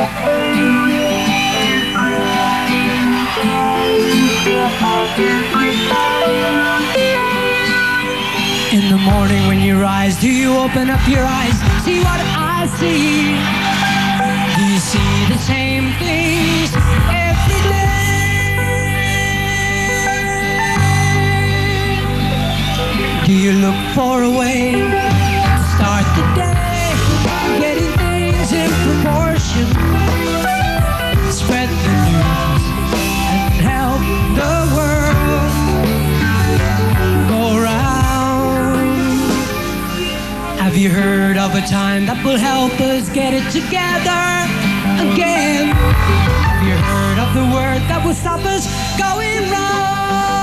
In the morning when you rise, do you open up your eyes, see what I see? Do you see the same things every day? Do you look for a way to start the day, getting things in proportion? Spread the news and help the world go round. Have you heard of a time that will help us get it together again? Have you heard of the word that will stop us going wrong?